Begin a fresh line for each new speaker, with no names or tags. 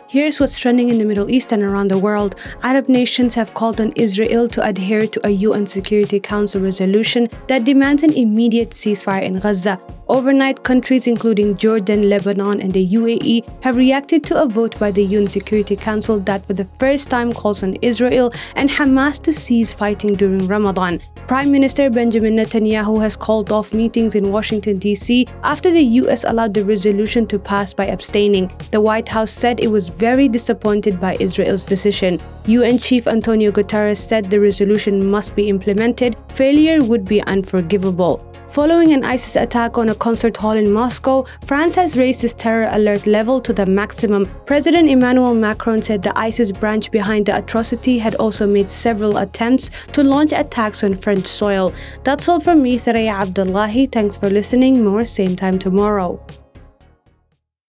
Here's what's trending in the Middle East and around the world. Arab nations have called on Israel to adhere to a UN Security Council resolution that demands an immediate ceasefire in Gaza. Overnight, countries including Jordan, Lebanon, and the UAE have reacted to a vote by the UN Security Council that for the first time calls on Israel and Hamas to cease fighting during Ramadan. Prime Minister Benjamin Netanyahu has called off meetings in Washington, D.C. after the U.S. allowed the resolution to pass by abstaining. The White House said it was very disappointed by Israel's decision. UN Chief Antonio Guterres said the resolution must be implemented. Failure would be unforgivable. Following an ISIS attack on a concert hall in Moscow, France has raised its terror alert level to the maximum. President Emmanuel Macron said the ISIS branch behind the atrocity had also made several attempts to launch attacks on French soil. That's all from me, Thoraya Abdullahi. Thanks for listening. More same time tomorrow.